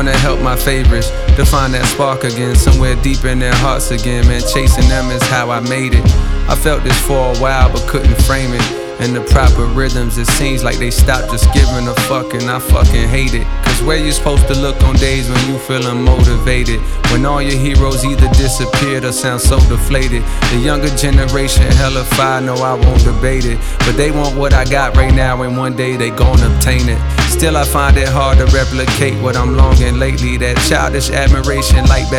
wanna help my favorites to find that spark again, somewhere deep in their hearts again. Man, chasing them is how I made it. I felt this for a while but couldn't frame it in the proper rhythms. It seems like they stopped just giving a fuck, and I fucking hate it. Cause where you supposed to look on days when you feeling motivated, when all your heroes either disappeared or sound so deflated? The younger generation hella fire, no I won't debate it, but they want what I got right now and one day they gon' obtain it. Still I find it hard to replicate what I'm longing lately, that childish admiration like back